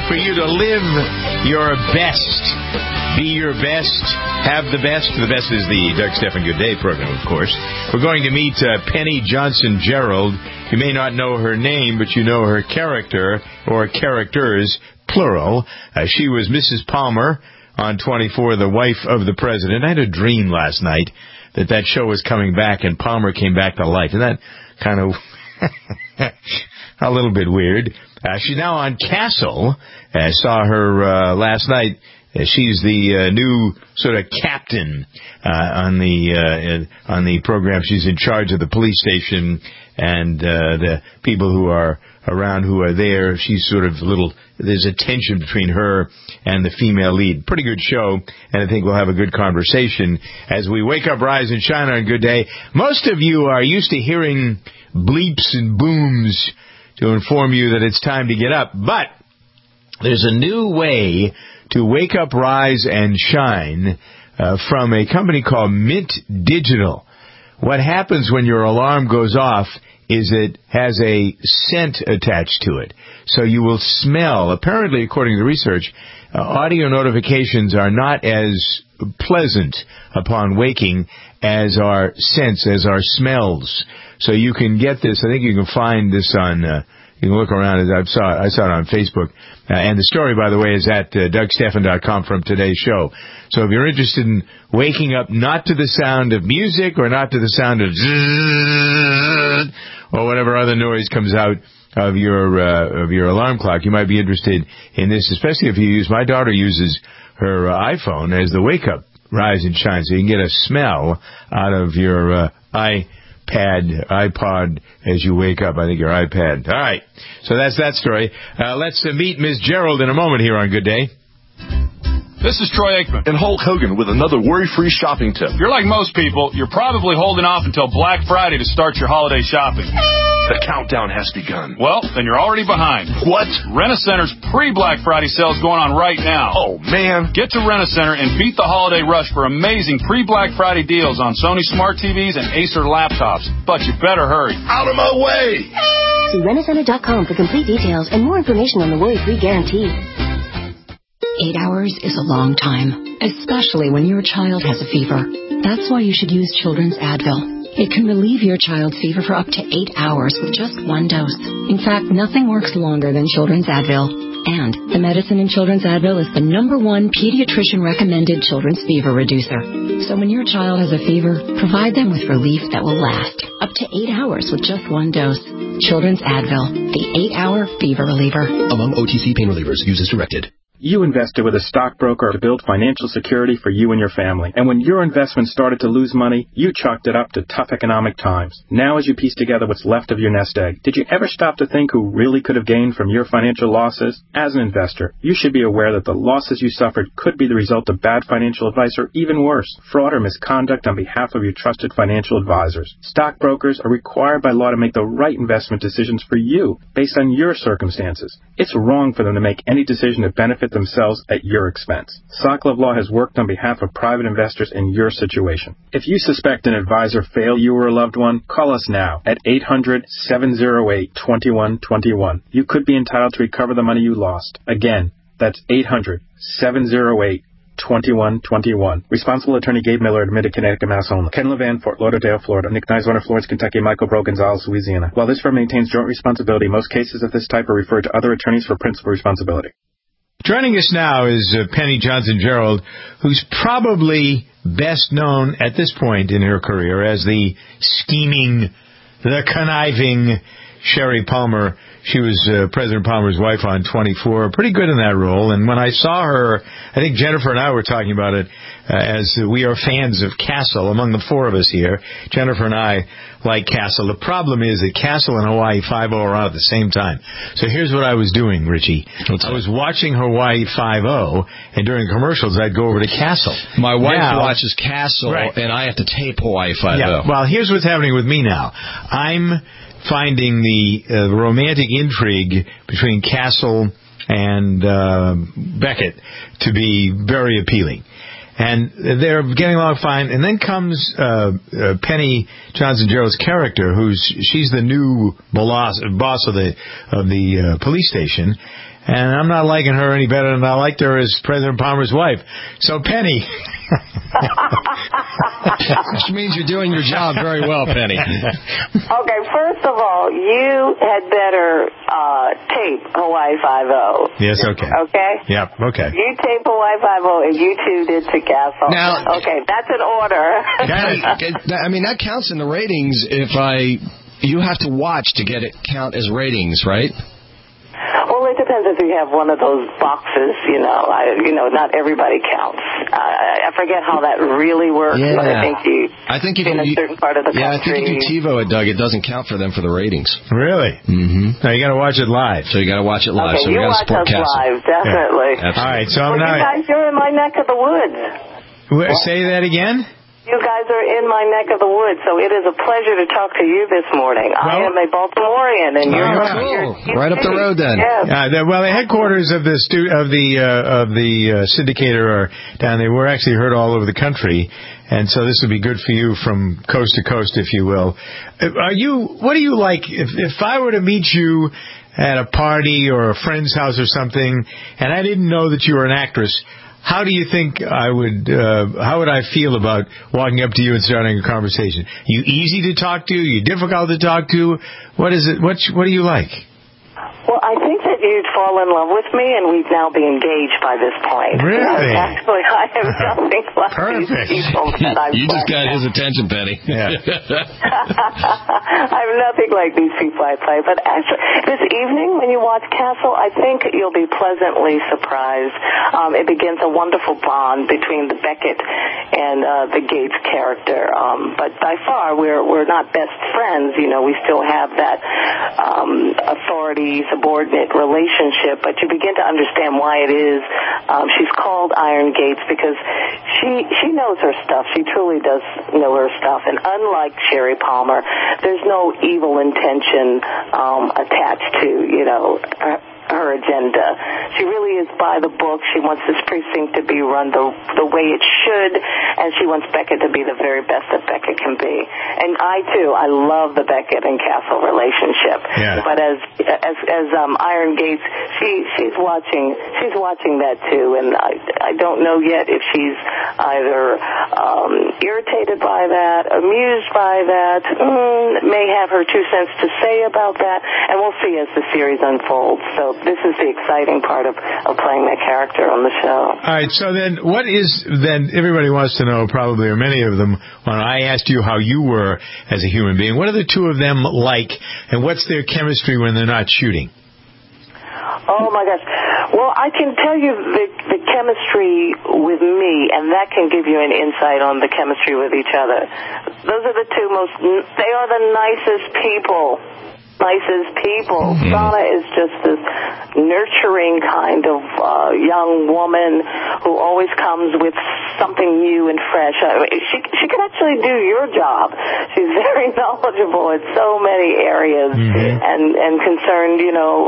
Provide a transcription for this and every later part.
for you to live your best. Be your best. Have the best. The best is the Doug Stephan Good Day program, of course. We're going to meet Penny Johnson-Gerald. You may not know her name, but you know her character, or characters, plural. She was Mrs. Palmer on 24, the wife of the president. I had a dream last night that show was coming back and Palmer came back to life. Isn't that kind of a little bit weird? She's now on Castle. I saw her last night. She's the new sort of captain on the program. She's in charge of the police station and the people who are around who are there. She's sort of there's a tension between her and the female lead. Pretty good show, and I think we'll have a good conversation as we wake up, rise, and shine on a good day. Most of you are used to hearing bleeps and booms to inform you that it's time to get up, but there's a new way to wake up, rise, and shine from a company called Mint Digital. What happens when your alarm goes off is it has a scent attached to it. So you will smell, apparently according to research, audio notifications are not as pleasant upon waking as our scents, as our smells. So you can get this, I think you can find this on, you can look around, I saw it on Facebook. And the story, by the way, is at DougStephan.com from today's show. So if you're interested in waking up not to the sound of music or not to the sound of zzz or whatever other noise comes out of your alarm clock, you might be interested in this, especially if you use, my daughter uses her iPhone as the wake-up rise and shine, so you can get a smell out of your iPod as you wake up. I think your iPad. All right. So that's that story. Let's meet Ms. Gerald in a moment here on Good Day. This is Troy Aikman. And Hulk Hogan with another worry-free shopping tip. If you're like most people, you're probably holding off until Black Friday to start your holiday shopping. The countdown has begun. Well, then you're already behind. What? Rent-A-Center's pre-Black Friday sale is going on right now. Oh, man. Get to Rent-A-Center and beat the holiday rush for amazing pre-Black Friday deals on Sony Smart TVs and Acer laptops. But you better hurry. Out of my way! See RentACenter.com for complete details and more information on the worry-free guarantee. 8 hours is a long time, especially when your child has a fever. That's why you should use Children's Advil. It can relieve your child's fever for up to 8 hours with just one dose. In fact, nothing works longer than Children's Advil. And the medicine in Children's Advil is the #1 pediatrician-recommended children's fever reducer. So when your child has a fever, provide them with relief that will last up to 8 hours with just one dose. Children's Advil, the 8-hour fever reliever. Among OTC pain relievers, use as directed. You invested with a stockbroker to build financial security for you and your family. And when your investment started to lose money, you chalked it up to tough economic times. Now as you piece together what's left of your nest egg, did you ever stop to think who really could have gained from your financial losses? As an investor, you should be aware that the losses you suffered could be the result of bad financial advice or even worse, fraud or misconduct on behalf of your trusted financial advisors. Stockbrokers are required by law to make the right investment decisions for you based on your circumstances. It's wrong for them to make any decision to benefit themselves at your expense. Soclove Law has worked on behalf of private investors in your situation. If you suspect an advisor failed you or a loved one, call us now at 800-708-2121. You could be entitled to recover the money you lost. Again, that's 800-708-2121. Responsible attorney Gabe Miller, admitted Connecticut, Mass only. Ken Levan, Fort Lauderdale, Florida. Nick Neiswater, Florence, Kentucky. Michael Bro, Gonzales, Louisiana. While this firm maintains joint responsibility, most cases of this type are referred to other attorneys for principal responsibility. Joining us now is Penny Johnson-Gerald, who's probably best known at this point in her career as the scheming, the conniving Sherry Palmer. She was President Palmer's wife on 24, pretty good in that role. And when I saw her, I think Jennifer and I were talking about it, as we are fans of Castle, among the four of us here. Jennifer and I like Castle. The problem is that Castle and Hawaii Five-0 are on at the same time. So here's what I was doing, Richie. I was watching Hawaii Five-0, and during commercials, I'd go over to Castle. My wife watches Castle, right, and I have to tape Hawaii Five-0. Yeah. Well, here's what's happening with me now. I'm finding the romantic intrigue between Castle and Beckett to be very appealing. And they're getting along fine. And then comes Penny Johnson-Gerald's character, she's the new boss of the police station. And I'm not liking her any better than I liked her as President Palmer's wife. So, Penny. Which means you're doing your job very well, Penny. Okay, first of all, you had better tape Hawaii Five-0. Yes, okay. Okay? Yep, okay. You tape Hawaii Five-0, and you two did to Castle. Now, okay, that's an order. I mean, that counts in the ratings if you have to watch to get it count as ratings, right? Well, it depends if you have one of those boxes, not everybody counts. I forget how that really works, but I think if in a certain part of the country. Yeah, I think if you TiVo it, Doug, it doesn't count for them for the ratings. Really? Mm-hmm. Now, you got to watch it live. So you got to watch it live. Okay, so we got to support Castle. Live, definitely. Yeah. All right, so I'm you guys, you're in my neck of the woods. Say that again? You guys are in my neck of the woods, so it is a pleasure to talk to you this morning. I am a Baltimorean, and you're cool. Right up the road then. Yes. The headquarters of the syndicator are down there. We're actually heard all over the country, and so this would be good for you from coast to coast, if you will. What do you like? If I were to meet you at a party or a friend's house or something, and I didn't know that you were an actress, how do you think how would I feel about walking up to you and starting a conversation? You easy to talk to? You difficult to talk to? What is it? What do you like? Well, I think that you'd fall in love with me, and we'd now be engaged by this point. Really? Actually, I am nothing like these people that I've You just got his attention, Penny. Yeah. I'm nothing like these people I play. But actually, this evening, when you watch Castle, I think you'll be pleasantly surprised. It begins a wonderful bond between the Beckett and the Gates character. But by far, we're not best friends. We still have that authority-subordinate relationship, but you begin to understand why it is she's called Iron Gates, because she knows her stuff. She truly does know her stuff, and unlike Sherry Palmer, there's no evil intention attached to her agenda. She really is by the book. She wants this precinct to be run the way it should, and she wants Beckett to be the very best that Beckett can be. And I love the Beckett and Castle relationship. Yeah. But as Iron Gates, she's watching that too, and I don't know yet if she's either irritated by that, amused by that, may have her 2 cents to say about that, and we'll see as the series unfolds. So this is the exciting part of playing that character on the show. All right, so then everybody wants to know, probably, or many of them, when I asked you how you were as a human being, what are the two of them like, and what's their chemistry when they're not shooting? Oh, my gosh. Well, I can tell you the chemistry with me, and that can give you an insight on the chemistry with each other. Those are the two they are the nicest people. Mm-hmm. Sana is just this nurturing kind of young woman who always comes with something new and fresh. She can actually do your job. She's very knowledgeable in so many areas, and concerned,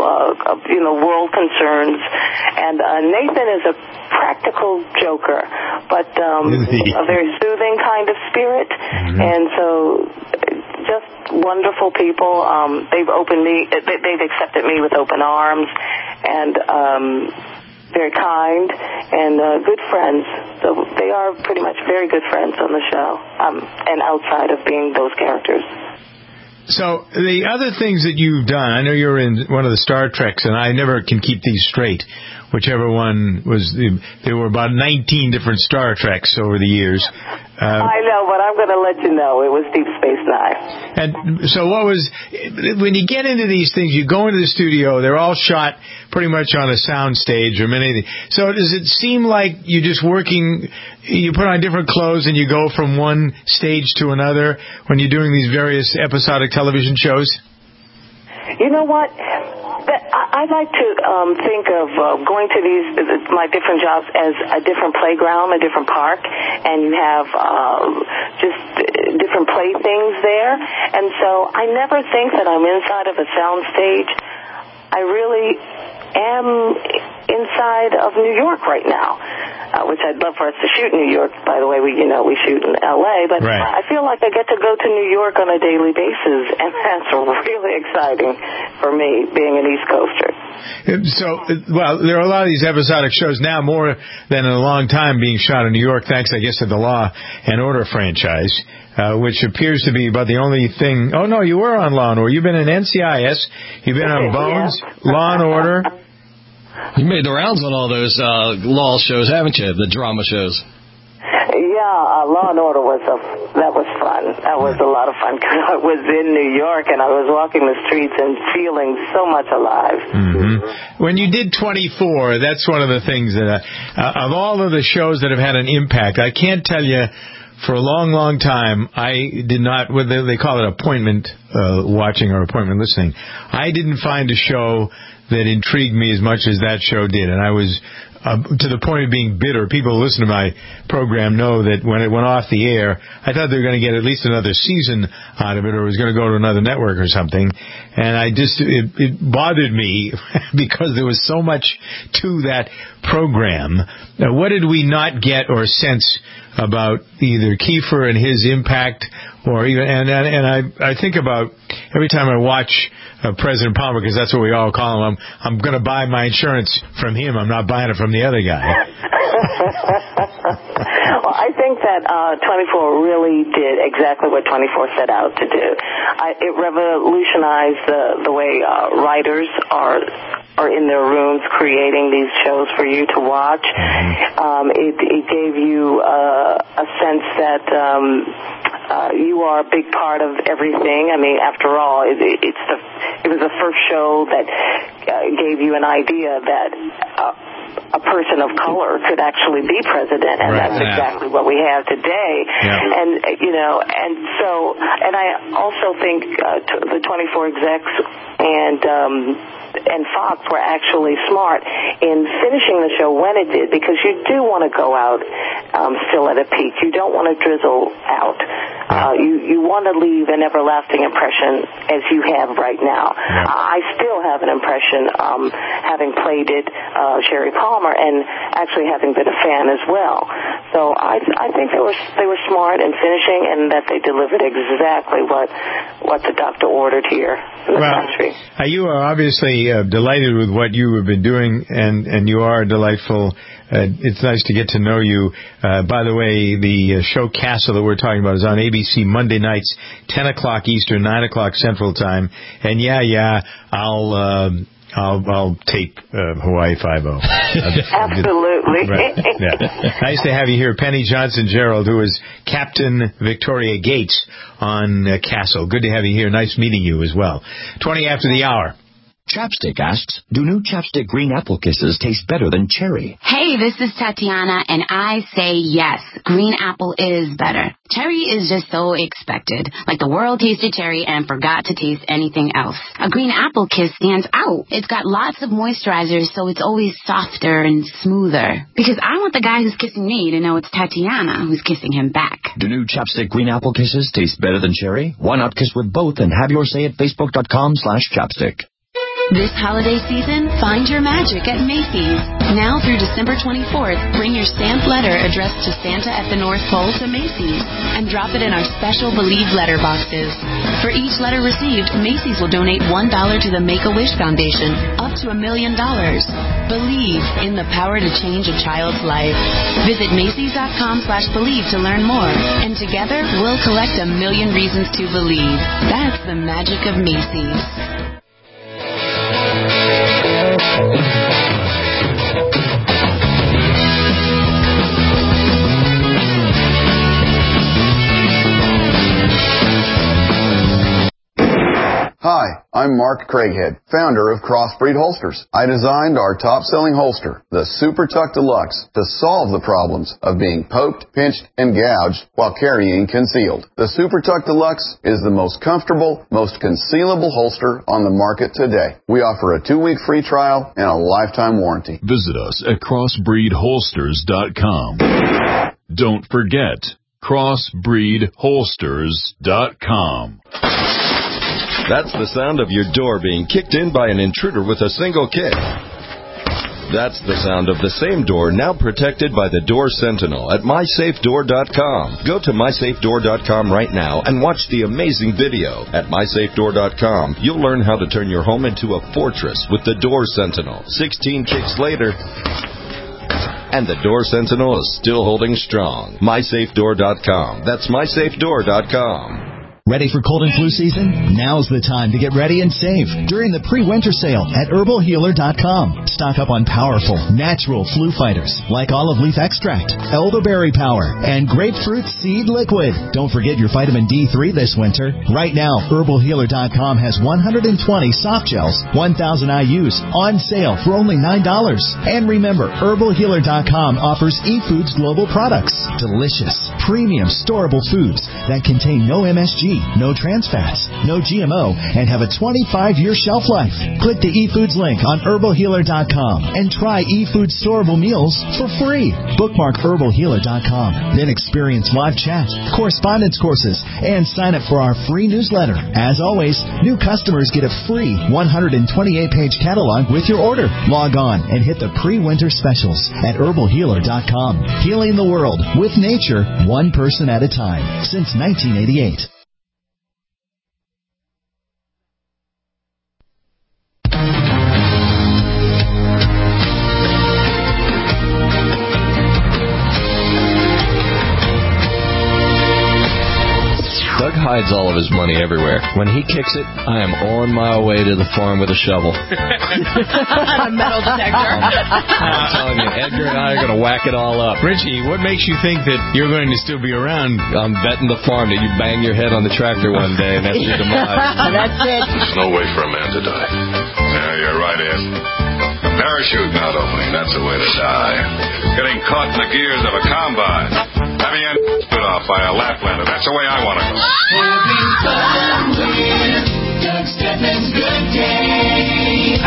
world concerns. And Nathan is a practical joker, but a very soothing kind of spirit, and so just wonderful people. They've accepted me with open arms, and very kind and good friends. So they are pretty much very good friends on the show, and outside of being those characters. So the other things that you've done, I know you're in one of the Star Treks, and I never can keep these straight. Whichever one was, there were about 19 different Star Treks over the years. I know, but I'm going to let you know it was Deep Space Nine. And so when you get into these things, you go into the studio, they're all shot pretty much on a sound stage or many. So does it seem like you're just working, you put on different clothes and you go from one stage to another when you're doing these various episodic television shows? You know what? I like to think of going to my different jobs as a different playground, a different park, and you have just different playthings there. And so I never think that I'm inside of a sound stage. I really am inside of New York right now, which I'd love for us to shoot in New York. By the way, we shoot in L.A., but right. I feel like I get to go to New York on a daily basis, and that's really exciting for me, being an East Coaster. So, well, there are a lot of these episodic shows now, more than in a long time, being shot in New York, thanks, I guess, to the Law and Order franchise, which appears to be about the only thing. Oh, no, you were on Law and Order. You've been in NCIS. You've been on Bones, Law and Order. You made the rounds on all those law shows, haven't you? The drama shows. Yeah, Law and Order was that was fun. That was a lot of fun because I was in New York and I was walking the streets and feeling so much alive. Mm-hmm. When you did 24, that's one of the things that, of all of the shows that have had an impact, I can't tell you. For a long, long time, I did not, what they call it appointment watching or appointment listening. I didn't find a show that intrigued me as much as that show did. And I was to the point of being bitter. People who listen to my program know that when it went off the air, I thought they were going to get at least another season out of it or it was going to go to another network or something. And it bothered me because there was so much to that program. Now, what did we not get or sense about either Kiefer and his impact, or even and I think about every time I watch President Palmer, because that's what we all call him. I'm going to buy my insurance from him. I'm not buying it from the other guy. Well, I think that 24 really did exactly what 24 set out to do. It revolutionized the way writers are in their rooms creating these shows for you to watch. It gave you a sense that you are a big part of everything. I mean, after all, it was the first show that gave you an idea that a person of color could actually be president, and that's exactly what we have today. Yeah. And and I also think the 24 execs and Fox were actually smart in finishing the show when it did, because you do want to go out still at a peak. You don't want to drizzle out. You want to leave an everlasting impression as you have right now. Yeah. I still have an impression, having played it, Sherry Palmer, and actually having been a fan as well. So I think they were smart in finishing, and that they delivered exactly what the doctor ordered here in the country. You are obviously delighted with what you have been doing, and you are delightful. It's nice to get to know you. By the way, the show Castle that we're talking about is on ABC Monday nights, 10 o'clock Eastern, 9 o'clock Central Time. And I'll tape Hawaii Five-0. Absolutely. Right. Yeah. Nice to have you here, Penny Johnson-Gerald, who is Captain Victoria Gates on Castle. Good to have you here. Nice meeting you as well. 20 after the hour. Chapstick asks, do new Chapstick Green Apple Kisses taste better than cherry? Hey, this is Tatiana, and I say yes. Green apple is better. Cherry is just so expected. Like the world tasted cherry and forgot to taste anything else. A green apple kiss stands out. It's got lots of moisturizer, so it's always softer and smoother. Because I want the guy who's kissing me to know it's Tatiana who's kissing him back. Do new Chapstick Green Apple Kisses taste better than cherry? Why not kiss with both and have your say at Facebook.com/chapstick. This holiday season, find your magic at Macy's. Now through December 24th, bring your stamped letter addressed to Santa at the North Pole to Macy's and drop it in our special Believe letter boxes. For each letter received, Macy's will donate $1 to the Make-A-Wish Foundation, up to $1 million. Believe in the power to change a child's life. Visit Macy's.com/believe to learn more. And together, we'll collect 1 million reasons to believe. That's the magic of Macy's. Hi, I'm Mark Craighead, founder of Crossbreed Holsters. I designed our top-selling holster, the Super Tuck Deluxe, to solve the problems of being poked, pinched, and gouged while carrying concealed. The Super Tuck Deluxe is the most comfortable, most concealable holster on the market today. We offer a 2-week free trial and a lifetime warranty. Visit us at crossbreedholsters.com. Don't forget, crossbreedholsters.com. That's the sound of your door being kicked in by an intruder with a single kick. That's the sound of the same door now protected by the Door Sentinel at MySafeDoor.com. Go to MySafeDoor.com right now and watch the amazing video. At MySafeDoor.com, you'll learn how to turn your home into a fortress with the Door Sentinel. 16 kicks later, and the Door Sentinel is still holding strong. MySafeDoor.com. That's MySafeDoor.com. Ready for cold and flu season? Now's the time to get ready and save during the pre-winter sale at HerbalHealer.com. Stock up on powerful, natural flu fighters like olive leaf extract, elderberry power, and grapefruit seed liquid. Don't forget your vitamin D3 this winter. Right now, HerbalHealer.com has 120 soft gels, 1,000 IUs on sale for only $9. And remember, HerbalHealer.com offers eFoods Global products. Delicious, premium, storable foods that contain no MSG, no trans fats, no GMO, and have a 25-year shelf life. Click the eFoods link on HerbalHealer.com and try eFoods storable meals for free. Bookmark HerbalHealer.com. Then experience live chat, correspondence courses, and sign up for our free newsletter. As always, new customers get a free 128-page catalog with your order. Log on and hit the pre-winter specials at HerbalHealer.com. Healing the world with nature, one person at a time, since 1988. Doug hides all of his money everywhere. When he kicks it, I am on my way to the farm with a shovel. A metal detector. I'm telling you, Edgar and I are going to whack it all up. Richie, what makes you think that you're going to still be around? I'm betting the farm that you bang your head on the tractor one day, and that's your demise. That's it. There's no way for a man to die. Yeah, you're right, Ed. A parachute not opening, that's the way to die. Getting caught in the gears of a combine. Having your spit off by a Laplander, that's the way I want to go. Having fun with Doug Steffens Good Day.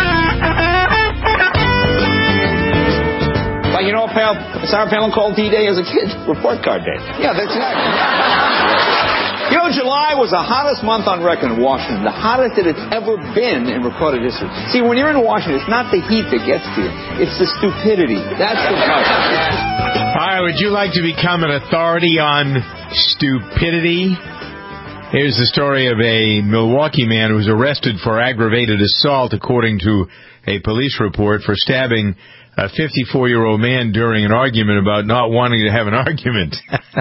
Well, you know, pal, Sarah Palin called D-Day as a kid report card day. Yeah, that's exactly. You know, July was the hottest month on record in Washington, the hottest it had ever been in recorded history. See, when you're in Washington, it's not the heat that gets to you. It's the stupidity. That's the problem. All right, would you like to become an authority on stupidity? Here's the story of a Milwaukee man who was arrested for aggravated assault, according to a police report, for stabbing a 54-year-old man during an argument about not wanting to have an argument.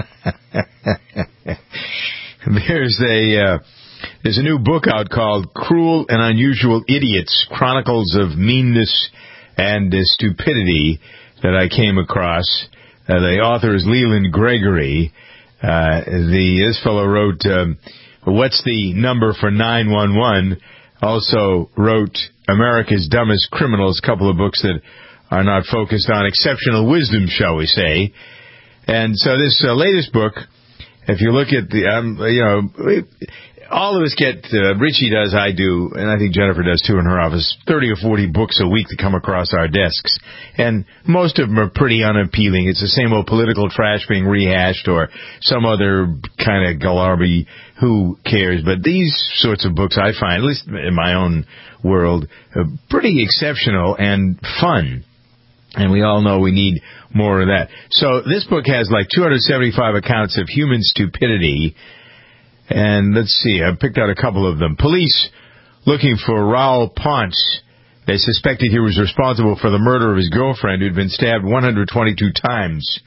There's a new book out called Cruel and Unusual Idiots, Chronicles of Meanness and Stupidity that I came across. The author is Leland Gregory. This fellow wrote, What's the Number for 911? Also wrote America's Dumbest Criminals, a couple of books that are not focused on exceptional wisdom, shall we say. And so this latest book, if you look at the, all of us get, Richie does, I do, and I think Jennifer does too in her office, 30 or 40 books a week that come across our desks. And most of them are pretty unappealing. It's the same old political trash being rehashed or some other kind of galarby. Who cares? But these sorts of books I find, at least in my own world, pretty exceptional and fun. And we all know we need more of that. So this book has like 275 accounts of human stupidity. And let's see, I picked out a couple of them. Police looking for Raul Ponce. They suspected he was responsible for the murder of his girlfriend, who'd been stabbed 122 times.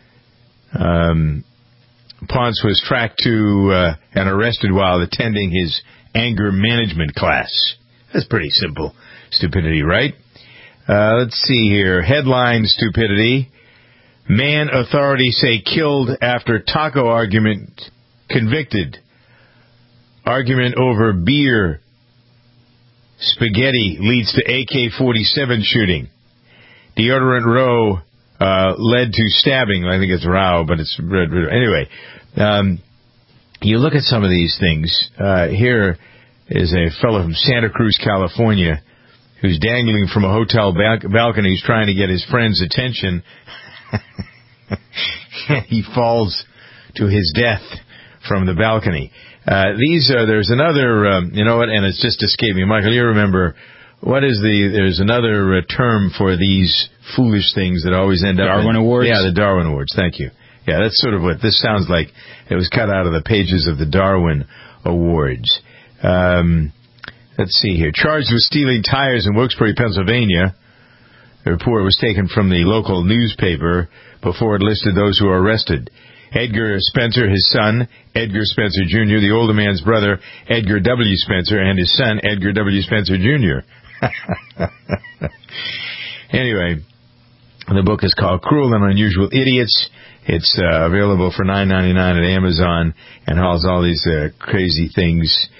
Ponce was tracked to and arrested while attending his anger management class. That's pretty simple stupidity, right? Let's see here. Headline stupidity. Man authorities say killed after taco argument convicted. Argument over beer. Spaghetti leads to AK-47 shooting. Deodorant row led to stabbing. I think it's row, but it's red. Anyway, you look at some of these things. Here is a fellow from Santa Cruz, California, who's dangling from a hotel balcony. He's trying to get his friend's attention. He falls to his death from the balcony. There's another, you know what, and it's just escaped me. Michael, you remember there's another term for these foolish things that always end up Darwin Awards? Yeah, the Darwin Awards. Thank you. Yeah, that's sort of what this sounds like. It was cut out of the pages of the Darwin Awards. Let's see here. Charged with stealing tires in Wilkes-Barre, Pennsylvania. The report was taken from the local newspaper before it listed those who were arrested. Edgar Spencer, his son, Edgar Spencer Jr., the older man's brother, Edgar W. Spencer, and his son, Edgar W. Spencer Jr. Anyway, the book is called Cruel and Unusual Idiots. It's available for $9.99 at Amazon and has all these crazy things.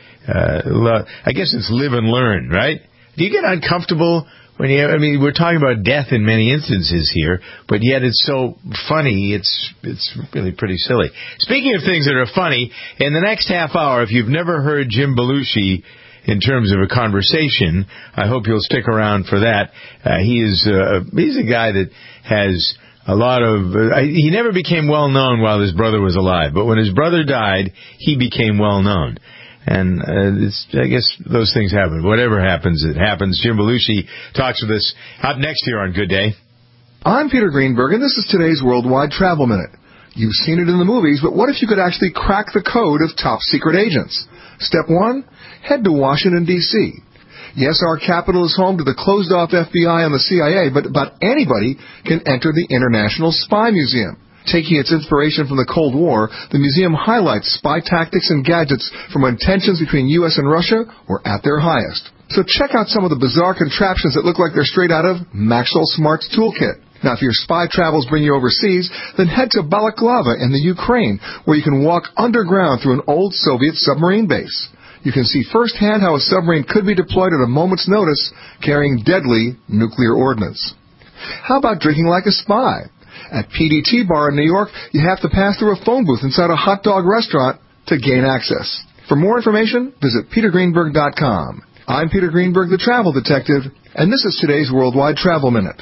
I guess it's live and learn, right? Do you get uncomfortable when we're talking about death in many instances here, but yet it's so funny, it's really pretty silly. Speaking of things that are funny, in the next half hour, if you've never heard Jim Belushi in terms of a conversation, I hope you'll stick around for that. He's a guy that has a lot of... he never became well known while his brother was alive, but when his brother died, he became well known. And I guess those things happen. Whatever happens, it happens. Jim Belushi talks with us up next here on Good Day. I'm Peter Greenberg, and this is today's Worldwide Travel Minute. You've seen it in the movies, but what if you could actually crack the code of top secret agents? Step 1, head to Washington, D.C. Yes, our capital is home to the closed-off FBI and the CIA, but about anybody can enter the International Spy Museum. Taking its inspiration from the Cold War, the museum highlights spy tactics and gadgets from when tensions between U.S. and Russia were at their highest. So check out some of the bizarre contraptions that look like they're straight out of Maxwell Smart's toolkit. Now, if your spy travels bring you overseas, then head to Balaclava in the Ukraine, where you can walk underground through an old Soviet submarine base. You can see firsthand how a submarine could be deployed at a moment's notice, carrying deadly nuclear ordnance. How about drinking like a spy? At PDT Bar in New York, you have to pass through a phone booth inside a hot dog restaurant to gain access. For more information, visit petergreenberg.com. I'm Peter Greenberg, the travel detective, and this is today's Worldwide Travel Minute.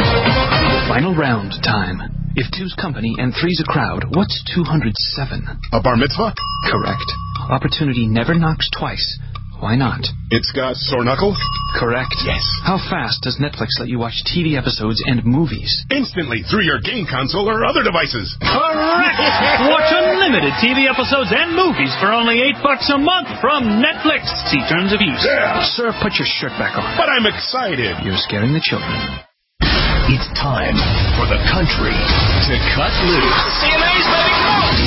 Final round time. If two's company and three's a crowd, what's 207? A bar mitzvah? Correct. Opportunity never knocks twice. Why not? It's got sore knuckles? Correct. Yes. How fast does Netflix let you watch TV episodes and movies? Instantly, through your game console or other devices. Correct! Watch unlimited TV episodes and movies for only $8 a month from Netflix. See terms of use. Yeah. Sir, put your shirt back on. But I'm excited. You're scaring the children. It's time for the country to cut loose. CMA's baby!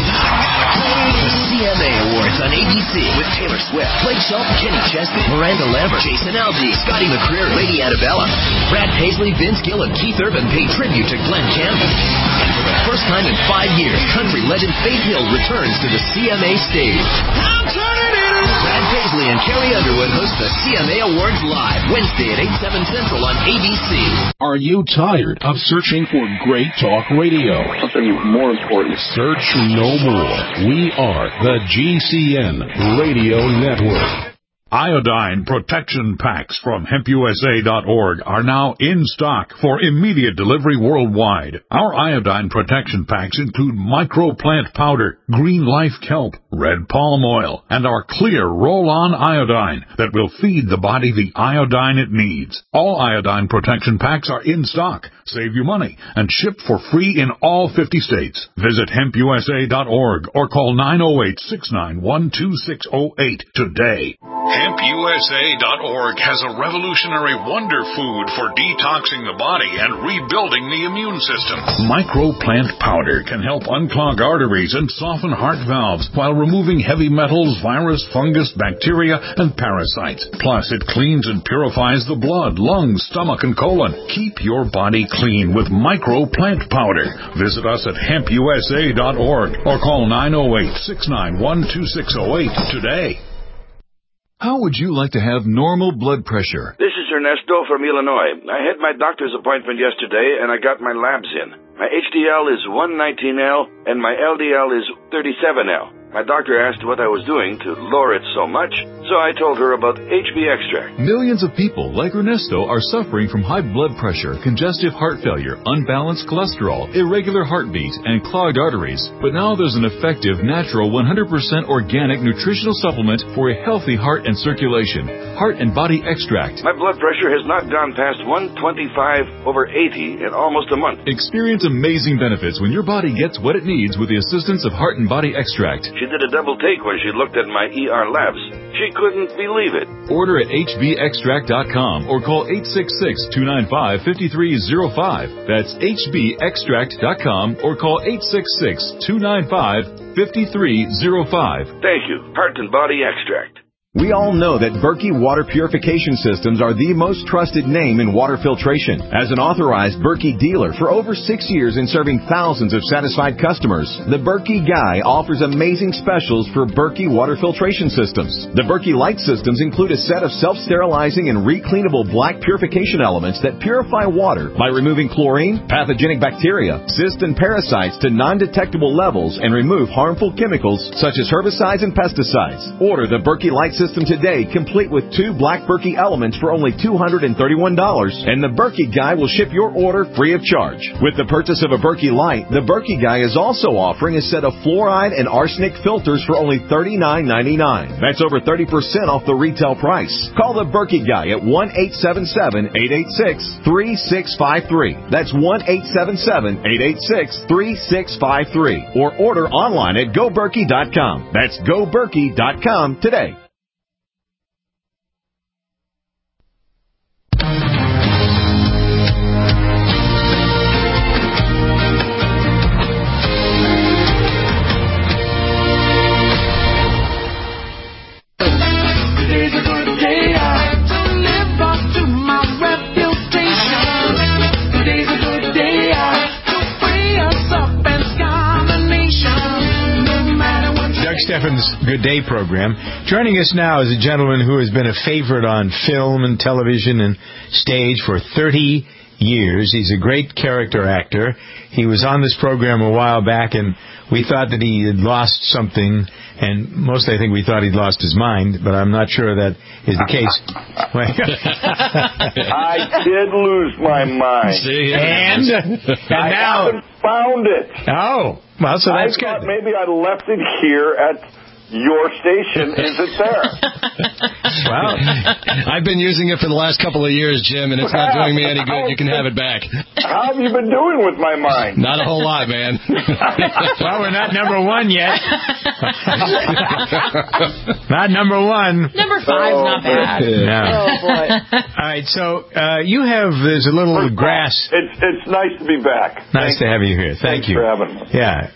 The CMA Awards on ABC with Taylor Swift, Blake Shelton, Kenny Chesney, Miranda Lambert, Jason Aldean, Scotty McCreery, Lady Annabella, Brad Paisley, Vince Gill, and Keith Urban pay tribute to Glenn Campbell. And for the first time in 5 years, country legend Faith Hill returns to the CMA stage. Brad Paisley and Carrie Underwood host the CMA Awards live Wednesday at 8/7 Central on ABC. Are you tired of searching for great talk radio? Something more important. Search no more. We are the GCN Radio Network. Iodine protection packs from HempUSA.org are now in stock for immediate delivery worldwide. Our iodine protection packs include microplant powder, green life kelp, red palm oil, and our clear roll-on iodine that will feed the body the iodine it needs. All iodine protection packs are in stock. Save you money and shipped for free in all 50 states. Visit HempUSA.org or call 908-691-2608 today. HempUSA.org has a revolutionary wonder food for detoxing the body and rebuilding the immune system. Microplant powder can help unclog arteries and soften heart valves while removing heavy metals, virus, fungus, bacteria, and parasites. Plus, it cleans and purifies the blood, lungs, stomach, and colon. Keep your body clean with Microplant powder. Visit us at HempUSA.org or call 908-691-2608 today. How would you like to have normal blood pressure? This is Ernesto from Illinois. I had my doctor's appointment yesterday, and I got my labs in. My HDL is 119L, and my LDL is 37L. My doctor asked what I was doing to lower it so much, so I told her about HB Extract. Millions of people like Ernesto are suffering from high blood pressure, congestive heart failure, unbalanced cholesterol, irregular heartbeat, and clogged arteries. But now there's an effective, natural, 100% organic nutritional supplement for a healthy heart and circulation. Heart and Body Extract. My blood pressure has not gone past 125/80 in almost a month. Experience amazing benefits when your body gets what it needs with the assistance of Heart and Body Extract. She did a double take when she looked at my ER labs. She couldn't believe it. Order at hbextract.com or call 866-295-5305. That's hbextract.com or call 866-295-5305. Thank you, Heart and Body Extract. We all know that Berkey Water Purification Systems are the most trusted name in water filtration. As an authorized Berkey dealer for over 6 years and serving thousands of satisfied customers, the Berkey Guy offers amazing specials for Berkey Water Filtration Systems. The Berkey Light Systems include a set of self-sterilizing and recleanable black purification elements that purify water by removing chlorine, pathogenic bacteria, cysts, and parasites to non-detectable levels and remove harmful chemicals such as herbicides and pesticides. Order the Berkey Light System today, complete with 2 black Berkey elements for only $231, and the Berkey Guy will ship your order free of charge. With the purchase of a Berkey Light, the Berkey Guy is also offering a set of fluoride and arsenic filters for only $39.99. That's over 30% off the retail price. Call the Berkey Guy at 1-877-886-3653. That's 1-877-886-3653. Or order online at GoBerkey.com. That's GoBerkey.com today. Steffen's Good Day program. Joining us now is a gentleman who has been a favorite on film and television and stage for 30 years. He's a great character actor. He was on this program a while back, and we thought that he had lost something, and mostly I think we thought he'd lost his mind, but I'm not sure that is the case. I did lose my mind. And I now haven't found it. Oh, well, so that's good. I thought maybe I left it here at your station. Is it there? Well, I've been using it for the last couple of years, Jim, and it's not doing me any good. You can have it back. How have you been doing with my mind? Not a whole lot, man. Well, we're not number one yet. Not number one. Number 5's not bad. No. Oh, boy. All right, so there's a little grass. It's nice to be back. Nice to have you here. Thanks you for having me. Yeah.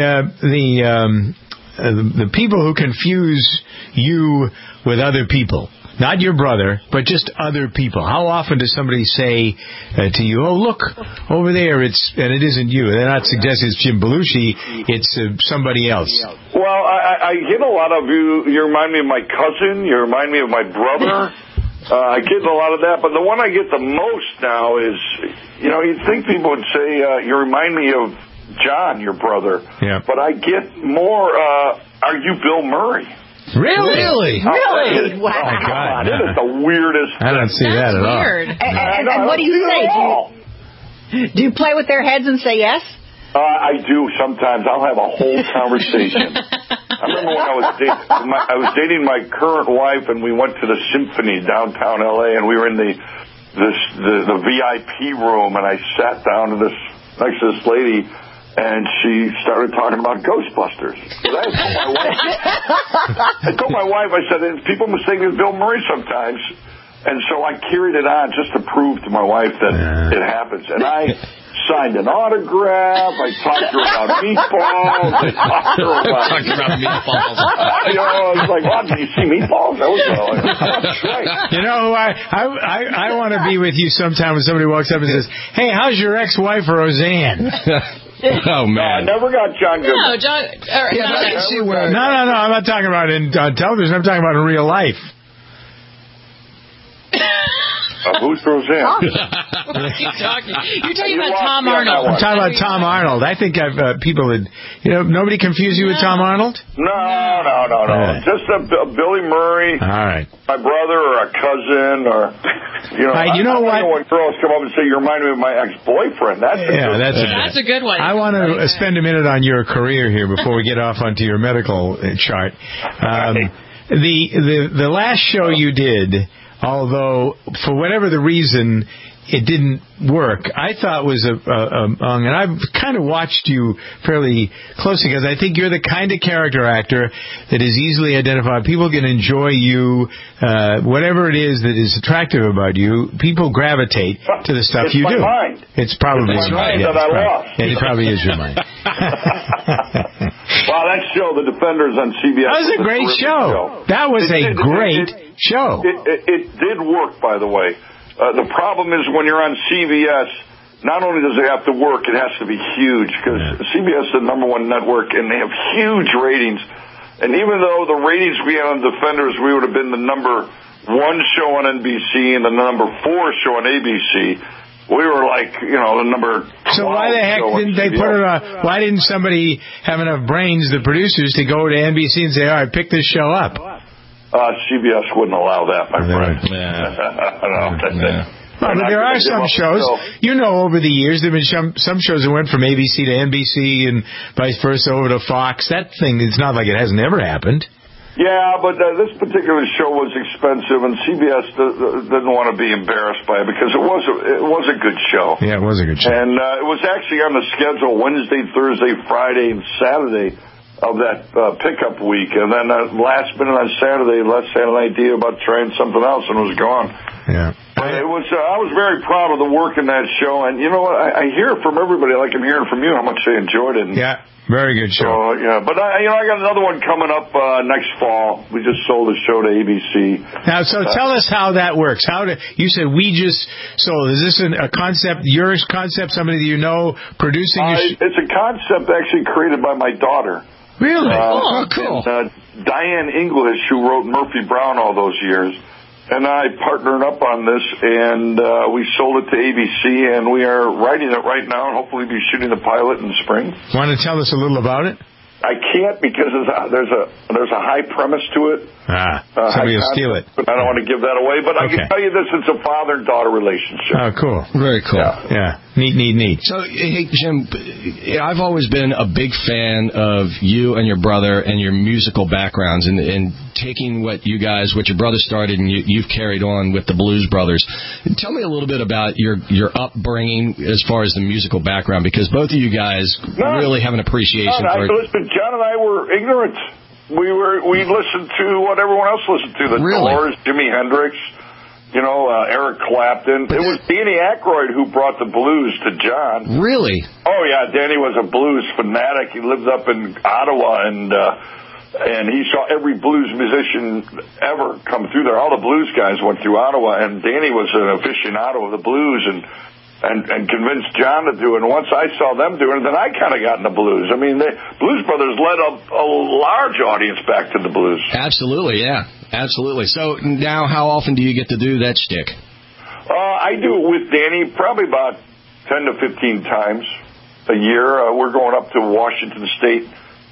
The people who confuse you with other people, not your brother, but just other people. How often does somebody say to you, "Oh, look over there, and it isn't you"? They're not suggesting it's Jim Belushi; it's somebody else. Well, I get a lot of you. You remind me of my cousin. You remind me of my brother. I get a lot of that, but the one I get the most now is, you'd think people would say, you remind me of John, your brother. Yeah. But I get more, are you Bill Murray? Really? Really? Wow. Oh, my God. It is the weirdest I don't see that at all. Weird. And what do you say? Do you play with their heads and say yes? I do sometimes. I'll have a whole conversation. I remember when I was dating my current wife, and we went to the Symphony downtown L.A., and we were in the VIP room, and I sat down next to this lady, and she started talking about Ghostbusters. I told my wife, I said, people mistake me with Bill Murray sometimes. And so I carried it on just to prove to my wife that it happens. And I signed an autograph. I talked to her about meatballs. I talked to her about meatballs. I was like, "Wow, did you see meatballs?" That was right. You know, I want to be with you sometime when somebody walks up and says, "Hey, how's your ex-wife Roseanne?" Oh, man. I never got John Goodman. No, John. No, I'm not talking about in television. I'm talking about in real life. Who's Roseanne? You're talking about Tom Arnold. I'm talking about Tom Arnold. I think people would, nobody confuse you with Tom Arnold? No. Just a Billy Murray. All right. My brother or a cousin or, you know what? When girls come up and say, you remind me of my ex-boyfriend. That's a good one. I want to spend a minute on your career here before we get off onto your medical chart. The last show you did, although for whatever the reason it didn't work, I thought was and I've kind of watched you fairly closely because I think you're the kind of character actor that is easily identified. People can enjoy you, whatever it is that is attractive about you. People gravitate to the stuff you do. Mind. It's probably your mind that I lost. It probably is your mind. Wow, that show, The Defenders on CBS. That was a great show. That was a great show. It did work, by the way. The problem is when you're on CBS, not only does it have to work, it has to be huge because CBS is the number one network and they have huge ratings. And even though the ratings we had on Defenders, we would have been the number one show on NBC and the number 4 show on ABC. We were like, the number 12. So why the heck didn't they put it on? Why didn't somebody have enough brains, the producers, to go to NBC and say, all right, pick this show up? CBS wouldn't allow that, my friend. But there are some shows, over the years, there have been some shows that went from ABC to NBC and vice versa over to Fox. That thing, it's not like it hasn't ever happened. Yeah, but this particular show was expensive, and CBS didn't want to be embarrassed by it because it was a good show. Yeah, it was a good show. And it was actually on the schedule Wednesday, Thursday, Friday, and Saturday of that pickup week, and then last minute on Saturday, Les had an idea about trying something else, and it was gone. Yeah, but it was. I was very proud of the work in that show, and you know what? I hear from everybody, like I'm hearing from you, how much they enjoyed it. Yeah, very good show. So, but I got another one coming up next fall. We just sold the show to ABC. Now, so tell us how that works. You said we just sold? Is this a concept? Your concept? Somebody that you know producing? It's a concept actually created by my daughter. Really? Cool. And, Diane English, who wrote Murphy Brown all those years, and I partnered up on this, and we sold it to ABC, and we are writing it right now, and hopefully be shooting the pilot in the spring. Want to tell us a little about it? I can't because there's a high premise to it. Somebody will steal it. But I don't want to give that away. But I can tell you this: it's a father and daughter relationship. Oh, cool! Very cool. Yeah. Neat. So, hey, Jim, I've always been a big fan of you and your brother and your musical backgrounds, and taking what your brother started, and you've carried on with the Blues Brothers. Tell me a little bit about your upbringing as far as the musical background, because both of you guys really have an appreciation for it. Listen, John and I were ignorant. We listened to what everyone else listened to. The Doors, Jimi Hendrix, Eric Clapton. It was Danny Aykroyd who brought the blues to John. Really? Oh, yeah. Danny was a blues fanatic. He lived up in Ottawa, and he saw every blues musician ever come through there. All the blues guys went through Ottawa, and Danny was an aficionado of the blues and convinced John to do it. And once I saw them doing it, then I kind of got into blues. I mean, the Blues Brothers led a large audience back to the blues. Absolutely, yeah. Absolutely. So now how often do you get to do that shtick? I do it with Danny probably about 10 to 15 times a year. We're going up to Washington State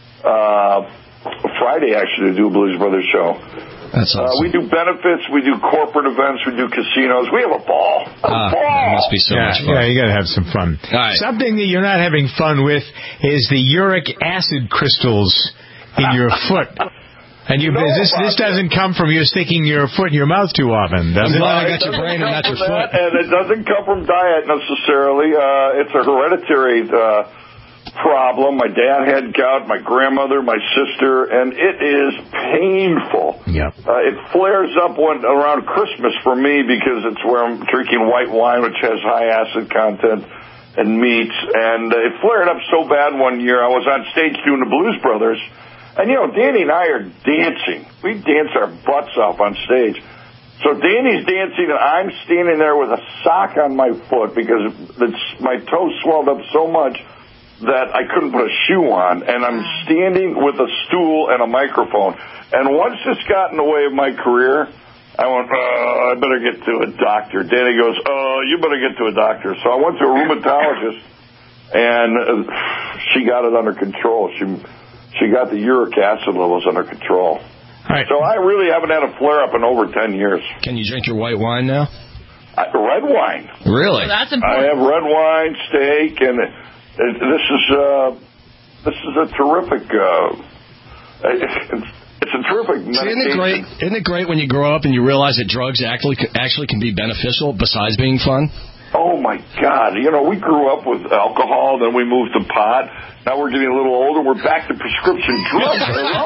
Friday, actually, to do a Blues Brothers show. That's awesome. We do benefits, we do corporate events, we do casinos. We have a ball. That must be so much fun. Yeah, you got to have some fun. Right. Something that you're not having fun with is the uric acid crystals in your foot. And this doesn't come from you sticking your foot in your mouth too often, does it? I'm glad I got your brain and not your foot. And it doesn't come from diet necessarily. It's a hereditary problem. My dad had gout, my grandmother, my sister, and it is painful. Yep. It flares up around Christmas for me because it's where I'm drinking white wine, which has high acid content, and meats. And it flared up so bad one year. I was on stage doing the Blues Brothers. And, Danny and I are dancing. We dance our butts off on stage. So Danny's dancing, and I'm standing there with a sock on my foot because my toe swelled up so much that I couldn't put a shoe on. And I'm standing with a stool and a microphone. And once this got in the way of my career, I went, I better get to a doctor. Danny goes, you better get to a doctor. So I went to a rheumatologist, and she got it under control. She got the uric acid levels under control. Right. So I really haven't had a flare-up in over 10 years. Can you drink your white wine now? Red wine. Really? Well, that's important. I have red wine, steak, and this is a terrific. It's a terrific medication. Isn't it great when you grow up and you realize that drugs actually can be beneficial besides being fun? Oh, my God. You know, we grew up with alcohol, then we moved to pot. Now we're getting a little older. We're back to prescription drugs.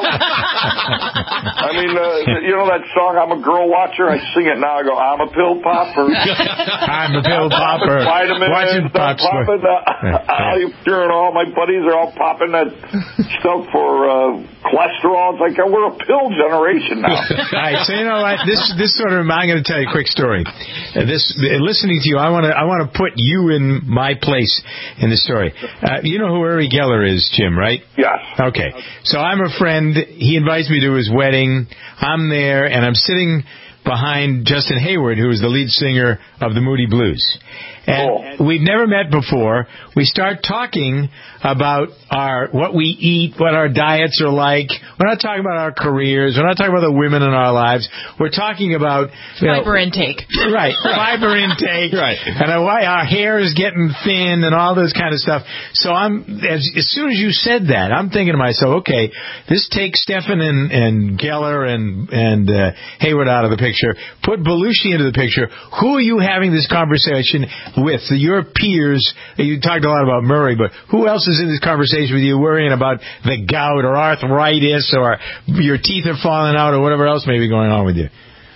I mean, you know that song, I'm a Girl Watcher? I sing it now. I go, I'm a pill popper. I'm a pill popper. Vitamins, Watching Pops. popping all my buddies are all popping that stuff for cholesterol. It's like, we're a pill generation now. All right, so you know what? This sort of, I'm going to tell you a quick story. Listening to you, I want to put you in my place in the story. You know who Uri Geller is, Jim, right? Yes. Okay. So I'm a friend. He invites me to his wedding. I'm there, and I'm sitting behind Justin Hayward, who is the lead singer of the Moody Blues. And we've never met before. We start talking about what we eat, what our diets are like. We're not talking about our careers. We're not talking about the women in our lives. We're talking about fiber intake. Right, fiber intake. Right. And why our hair is getting thin and all this kind of stuff. So as soon as you said that, I'm thinking to myself, okay, this takes Stefan and Geller and Hayward out of the picture. Put Belushi into the picture. Who are you having this conversation with? Your peers. You talked a lot about Murray, but who else is in this conversation with you worrying about the gout or arthritis or your teeth are falling out or whatever else may be going on with you?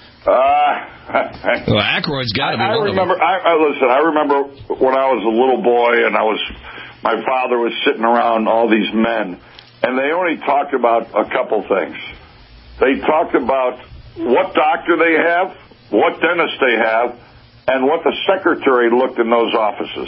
Well, Aykroyd's got to be one of them. Listen, I remember when I was a little boy and my father was sitting around all these men, and they only talked about a couple things. They talked about what doctor they have, what dentist they have, and what the secretary looked in those offices.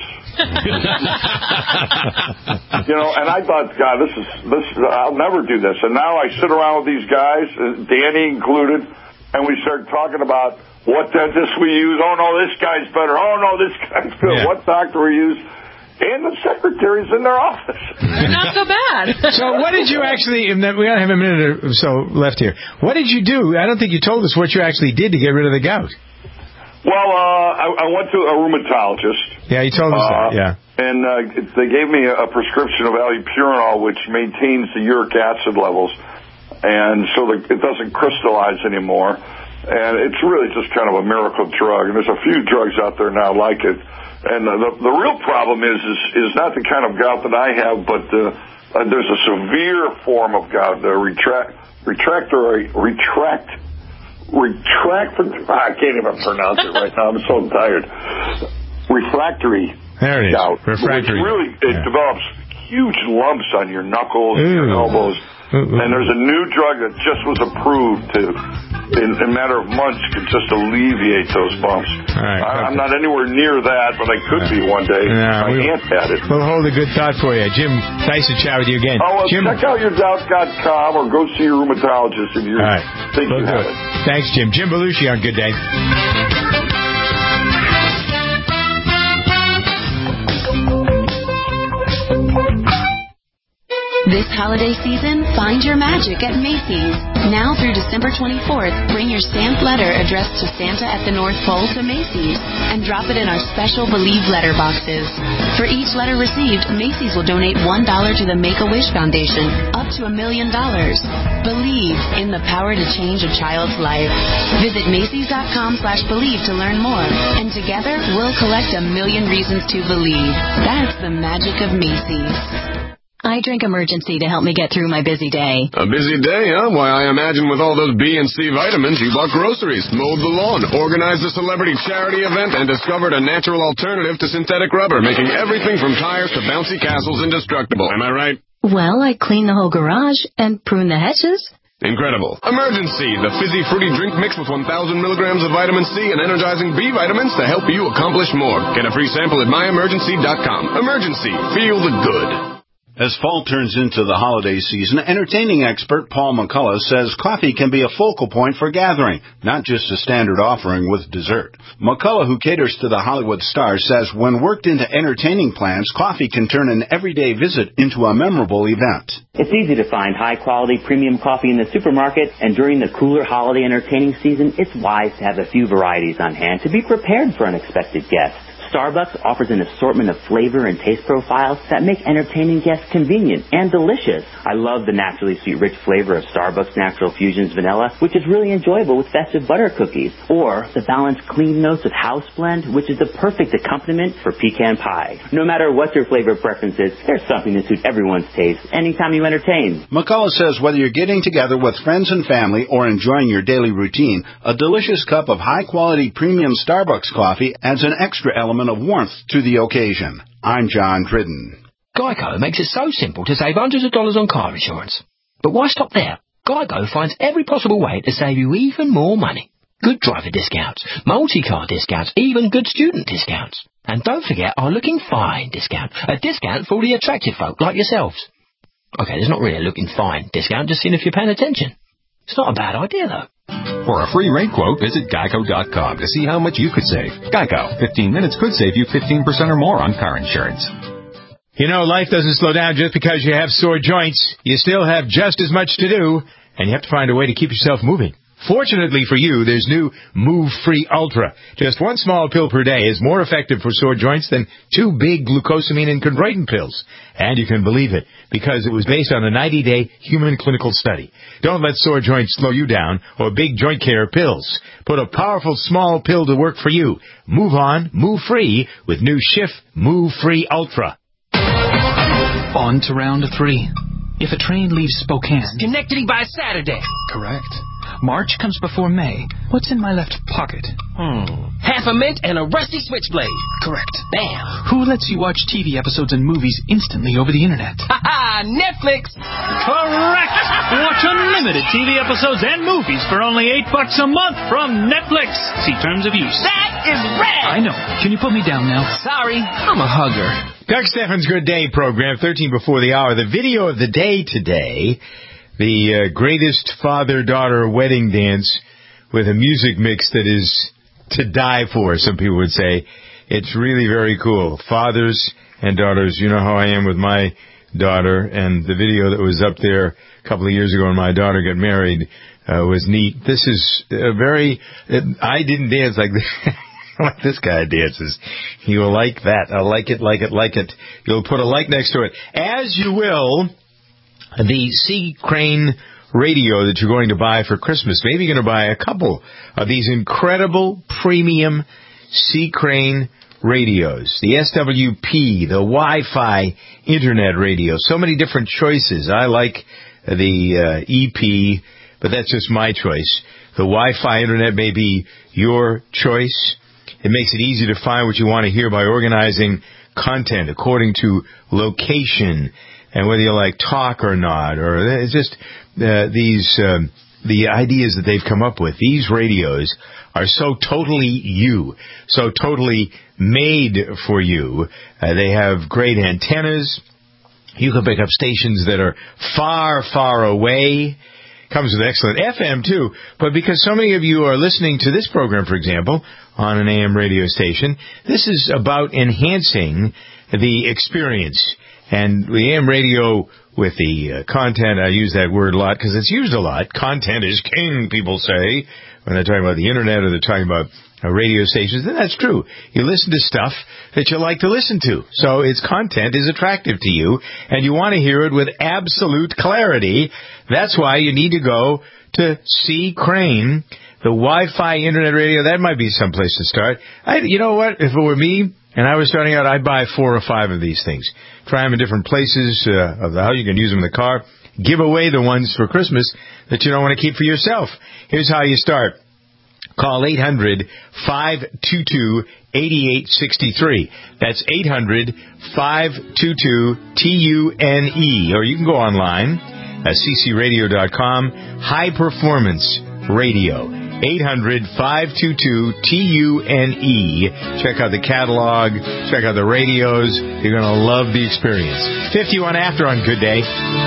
You know, and I thought, God, this. I'll never do this. And now I sit around with these guys, Danny included, and we start talking about what dentist we use. Oh, no, this guy's better. Oh, no, this guy's good. Yeah. What doctor we use. And the secretary's in their office. Not so bad. So what did you actually, we only have a minute or so left here. What did you do? I don't think you told us what you actually did to get rid of the gout. Well, I went to a rheumatologist. Yeah, you told us that, yeah. And they gave me a prescription of allopurinol, which maintains the uric acid levels, and so it doesn't crystallize anymore. And it's really just kind of a miracle drug. And there's a few drugs out there now like it. And the real problem is not the kind of gout that I have, but there's a severe form of gout, the I can't even pronounce it right now. I'm so tired. Refractory there it is. gout. Refractory. It develops huge lumps on your knuckles and your elbows. And there's a new drug that just was approved in a matter of months, could just alleviate those bumps. Right, I'm not anywhere near that, but I could be one day. My aunt had it. We'll hold a good thought for you. Jim, nice to chat with you again. Oh, well, Jim, check out yourgout.com or go see your rheumatologist if you think you have it. Thanks, Jim. Jim Belushi on Good Day. This holiday season, find your magic at Macy's. Now through December 24th, bring your stamped letter addressed to Santa at the North Pole to Macy's and drop it in our special Believe letter boxes. For each letter received, Macy's will donate $1 to the Make-A-Wish Foundation, up to $1 million. Believe in the power to change a child's life. Visit Macy's.com/believe to learn more. And together, we'll collect 1 million reasons to believe. That's the magic of Macy's. I drink Emergency to help me get through my busy day. A busy day, huh? Why, I imagine with all those B and C vitamins, you bought groceries, mowed the lawn, organized a celebrity charity event, and discovered a natural alternative to synthetic rubber, making everything from tires to bouncy castles indestructible. Am I right? Well, I clean the whole garage and prune the hedges. Incredible. Emergency, the fizzy fruity drink mixed with 1,000 milligrams of vitamin C and energizing B vitamins to help you accomplish more. Get a free sample at myemergency.com. Emergency, feel the good. As fall turns into the holiday season, entertaining expert Paul McCullough says coffee can be a focal point for gathering, not just a standard offering with dessert. McCullough, who caters to the Hollywood stars, says when worked into entertaining plans, coffee can turn an everyday visit into a memorable event. It's easy to find high-quality premium coffee in the supermarket, and during the cooler holiday entertaining season, it's wise to have a few varieties on hand to be prepared for unexpected guests. Starbucks offers an assortment of flavor and taste profiles that make entertaining guests convenient and delicious. I love the naturally sweet, rich flavor of Starbucks Natural Fusions Vanilla, which is really enjoyable with festive butter cookies, or the balanced, clean notes of House Blend, which is the perfect accompaniment for pecan pie. No matter what your flavor preference is, there's something to suit everyone's taste anytime you entertain. McCullough says whether you're getting together with friends and family or enjoying your daily routine, a delicious cup of high-quality premium Starbucks coffee adds an extra element of warmth to the occasion. I'm John Tridden. Geico makes it so simple to save hundreds of dollars on car insurance. But why stop there? Geico finds every possible way to save you even more money. Good driver discounts, multi-car discounts, even good student discounts. And don't forget our looking fine discount, a discount for all the attractive folk like yourselves. Okay, there's not really a looking fine discount, just seeing if you're paying attention. It's not a bad idea, though. For a free rate quote, visit Geico.com to see how much you could save. Geico, 15 minutes could save you 15% or more on car insurance. You know, life doesn't slow down just because you have sore joints. You still have just as much to do, and you have to find a way to keep yourself moving. Fortunately for you, there's new Move Free Ultra. Just one small pill per day is more effective for sore joints than 2 big glucosamine and chondroitin pills. And you can believe it, because it was based on a 90-day human clinical study. Don't let sore joints slow you down or big joint care pills. Put a powerful small pill to work for you. Move on, move free with new Schiff Move Free Ultra. On to round 3. If a train leaves Spokane... Schenectady by Saturday. Correct. March comes before May. What's in my left pocket? Half a mint and a rusty switchblade. Correct. Bam. Who lets you watch TV episodes and movies instantly over the internet? Ha-ha! Netflix. Correct. Watch unlimited TV episodes and movies for only $8 a month from Netflix. See terms of use. That is rad. I know. Can you put me down now? Sorry, I'm a hugger. Doug Steffens' Good Day program, 13 before the hour. The video of the day today, the greatest father-daughter wedding dance with a music mix that is to die for, some people would say. It's really very cool. Fathers and daughters, you know how I am with my daughter, and the video that was up there a couple of years ago when my daughter got married was neat. This is I didn't dance like this. Like this guy dances. You will like that. I like it, like it, like it. You'll put a like next to it. As you will, the Sea Crane radio that you're going to buy for Christmas. Maybe you're going to buy a couple of these incredible premium Sea Crane radios. The SWP, the Wi-Fi internet radio. So many different choices. I like the EP, but that's just my choice. The Wi-Fi internet may be your choice. It makes it easy to find what you want to hear by organizing content according to location and whether you like talk or not. Or it's just the ideas that they've come up with. These radios are so totally you, so totally made for you. They have great antennas. You can pick up stations that are far, far away. Comes with excellent FM, too. But because so many of you are listening to this program, for example, on an AM radio station, this is about enhancing the experience. And the AM radio with the content, I use that word a lot because it's used a lot. Content is king, people say, when they're talking about the Internet or they're talking about radio stations. And that's true. You listen to stuff that you like to listen to. So its content is attractive to you, and you want to hear it with absolute clarity. That's why you need to go to Sea Crane, the Wi-Fi internet radio. That might be someplace to start. You know what? If it were me and I was starting out, I'd buy 4 or 5 of these things. Try them in different places of the house. You can use them in the car. Give away the ones for Christmas that you don't want to keep for yourself. Here's how you start. Call 800-522-8863. That's 800-522-TUNE. Or you can go online at ccradio.com. High Performance Radio. 800-522-TUNE. Check out the catalog. Check out the radios. You're going to love the experience. 51 after on Good Day.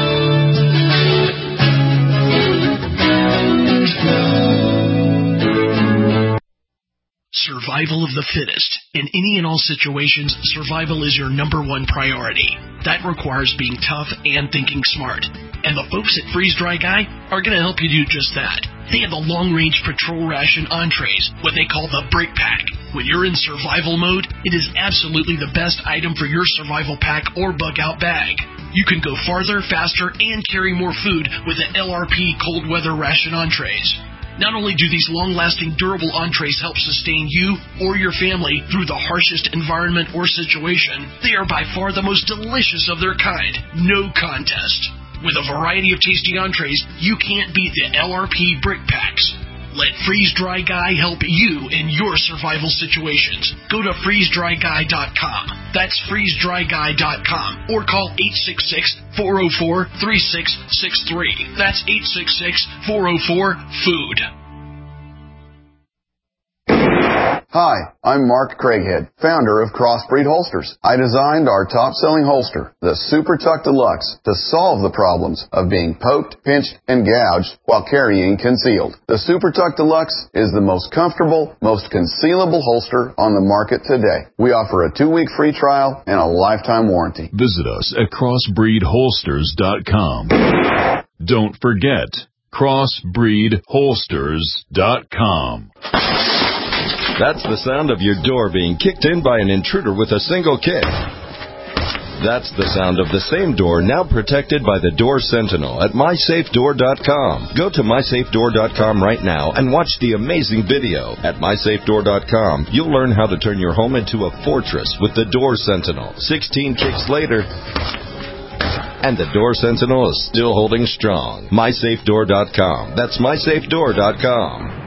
Survival of the fittest. In any and all situations, survival is your number one priority. That requires being tough and thinking smart. And the folks at Freeze Dry Guy are going to help you do just that. They have the long-range patrol ration entrees, what they call the Brick Pack. When you're in survival mode, it is absolutely the best item for your survival pack or bug-out bag. You can go farther, faster, and carry more food with the LRP cold weather ration entrees. Not only do these long-lasting, durable entrees help sustain you or your family through the harshest environment or situation, they are by far the most delicious of their kind. No contest. With a variety of tasty entrees, you can't beat the LRP Brick Packs. Let Freeze Dry Guy help you in your survival situations. Go to freezedryguy.com. That's freezedryguy.com. Or call 866-404-3663. That's 866-404-FOOD. Hi, I'm Mark Craighead, founder of Crossbreed Holsters. I designed our top-selling holster, the Super Tuck Deluxe, to solve the problems of being poked, pinched, and gouged while carrying concealed. The Super Tuck Deluxe is the most comfortable, most concealable holster on the market today. We offer a 2-week free trial and a lifetime warranty. Visit us at crossbreedholsters.com. Don't forget, crossbreedholsters.com. That's the sound of your door being kicked in by an intruder with a single kick. That's the sound of the same door now protected by the Door Sentinel at mysafedoor.com. Go to mysafedoor.com right now and watch the amazing video. At mysafedoor.com, you'll learn how to turn your home into a fortress with the Door Sentinel. 16 kicks later, and the Door Sentinel is still holding strong. mysafedoor.com. That's mysafedoor.com.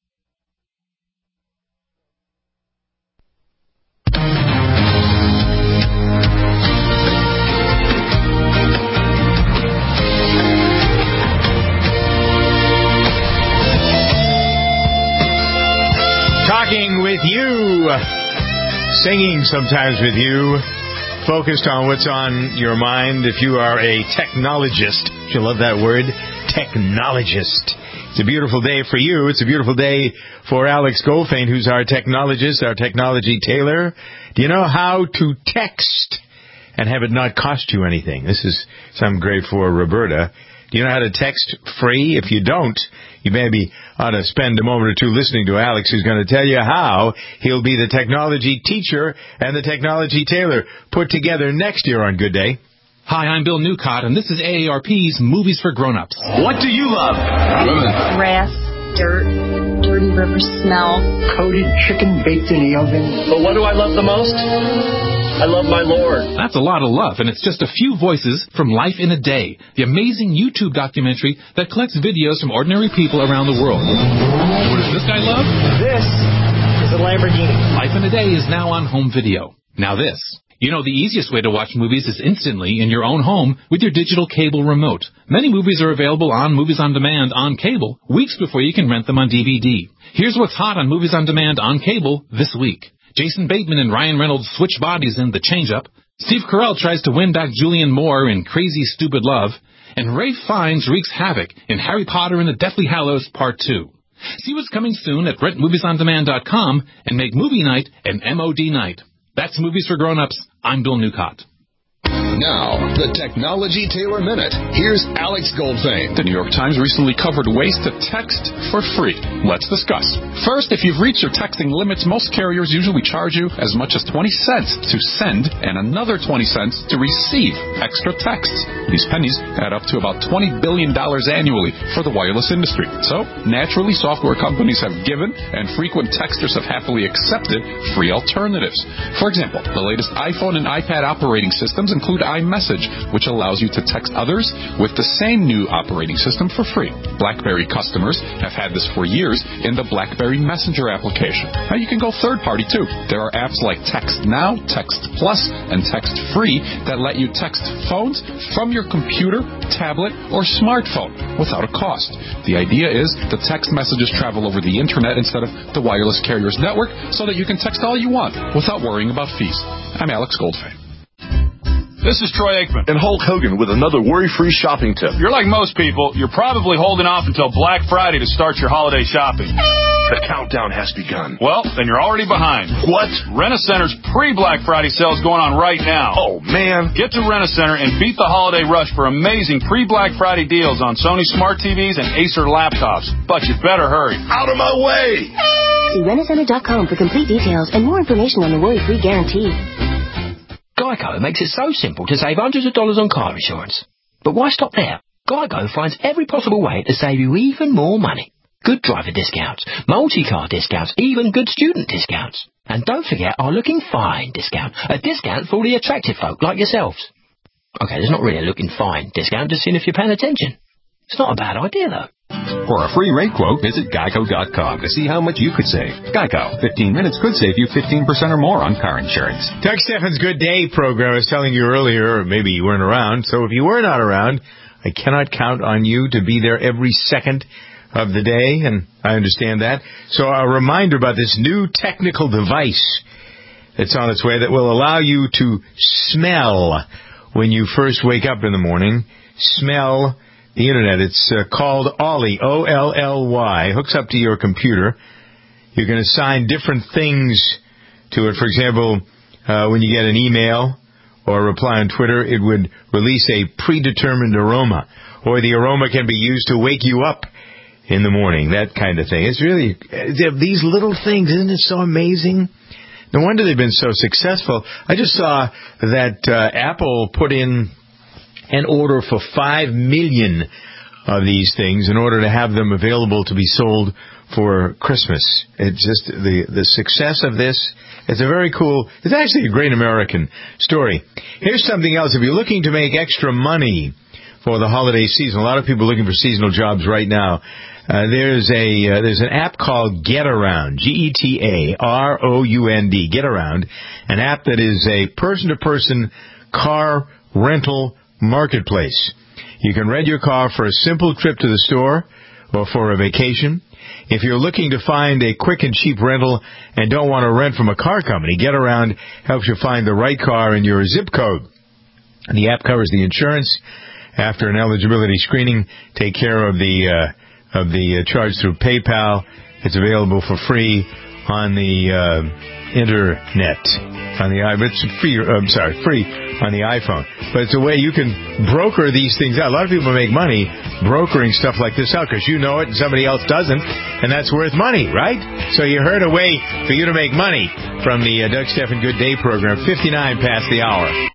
Talking with you, singing sometimes with you, focused on what's on your mind. If you are a technologist, you love that word, technologist. It's a beautiful day for you. It's a beautiful day for Alex Goldfein, who's our technologist, our technology tailor. Do you know how to text and have it not cost you anything? This is something great for Roberta. Do you know how to text free? If you don't, you maybe ought to spend a moment or two listening to Alex, who's going to tell you how he'll be the technology teacher and the technology tailor put together next year on Good Day. Hi, I'm Bill Newcott, and this is AARP's Movies for Grown-Ups. What do you love? Women. Grass, dirt, dirty river smell. Coated chicken baked in the oven. But what do I love the most? I love my Lord. That's a lot of love, and it's just a few voices from Life in a Day, the amazing YouTube documentary that collects videos from ordinary people around the world. What does this guy love? This is a Lamborghini. Life in a Day is now on home video. Now this. You know, the easiest way to watch movies is instantly in your own home with your digital cable remote. Many movies are available on Movies on Demand on cable weeks before you can rent them on DVD. Here's what's hot on Movies on Demand on cable this week. Jason Bateman and Ryan Reynolds switch bodies in The Change-Up. Steve Carell tries to win back Julianne Moore in Crazy Stupid Love. And Ralph Fiennes wreaks havoc in Harry Potter and the Deathly Hallows Part 2. See what's coming soon at rentmoviesondemand.com and make movie night an MOD night. That's Movies for Grown-Ups. I'm Bill Newcott. Now, the Technology Tailor Minute. Here's Alex Goldfein. The New York Times recently covered ways to text for free. Let's discuss. First, if you've reached your texting limits, most carriers usually charge you as much as 20 cents to send and another 20 cents to receive extra texts. These pennies add up to about $20 billion annually for the wireless industry. So, naturally, software companies have given and frequent texters have happily accepted free alternatives. For example, the latest iPhone and iPad operating systems include iMessage, which allows you to text others with the same new operating system for free. BlackBerry customers have had this for years in the BlackBerry Messenger application. Now you can go third-party, too. There are apps like Text Now, Text Plus, and Text Free that let you text phones from your computer, tablet, or smartphone without a cost. The idea is the text messages travel over the internet instead of the wireless carrier's network so that you can text all you want without worrying about fees. I'm Alex Goldfein. This is Troy Aikman. And Hulk Hogan with another worry-free shopping tip. You're like most people. You're probably holding off until Black Friday to start your holiday shopping. The countdown has begun. Well, then you're already behind. What? Rent-A-Center's pre-Black Friday sale is going on right now. Oh, man. Get to Rent-A-Center and beat the holiday rush for amazing pre-Black Friday deals on Sony Smart TVs and Acer laptops. But you better hurry. Out of my way! See Rentacenter.com for complete details and more information on the worry-free guarantee. Geico makes it so simple to save hundreds of dollars on car insurance. But why stop there? Geico finds every possible way to save you even more money. Good driver discounts, multi-car discounts, even good student discounts. And don't forget our looking fine discount, a discount for all the attractive folk like yourselves. Okay, there's not really a looking fine discount, just seeing if you're paying attention. It's not a bad idea, though. For a free rate quote, visit Geico.com to see how much you could save. Geico. 15 minutes could save you 15% or more on car insurance. Doug Steffen's Good Day program. I was telling you earlier, or maybe you weren't around. So if you were not around, I cannot count on you to be there every second of the day, and I understand that. So a reminder about this new technical device that's on its way that will allow you to smell when you first wake up in the morning. Smell the internet. It's called Olly, O-L-L-Y. Hooks up to your computer. You can assign different things to it. For example, when you get an email or a reply on Twitter, it would release a predetermined aroma, or the aroma can be used to wake you up in the morning, that kind of thing. It's really, these little things, isn't it so amazing? No wonder they've been so successful. I just saw that Apple put in an order for 5 million of these things in order to have them available to be sold for Christmas. It's just the success of this. It's a very cool, it's actually a great American story. Here's something else. If you're looking to make extra money for the holiday season, a lot of people are looking for seasonal jobs right now. There's an app called GetAround, G-E-T-A-R-O-U-N-D, GetAround, an app that is a person-to-person car rental marketplace. You can rent your car for a simple trip to the store or for a vacation. If you're looking to find a quick and cheap rental and don't want to rent from a car company, GetAround helps you find the right car in your zip code. The app covers the insurance. After an eligibility screening, take care of the charge through PayPal. It's available for free on the internet. It's free on the iPhone. But it's a way you can broker these things out. A lot of people make money brokering stuff like this out because you know it and somebody else doesn't, and that's worth money, right? So you heard a way for you to make money from the Doug Steffen Good Day program, 59 past the hour.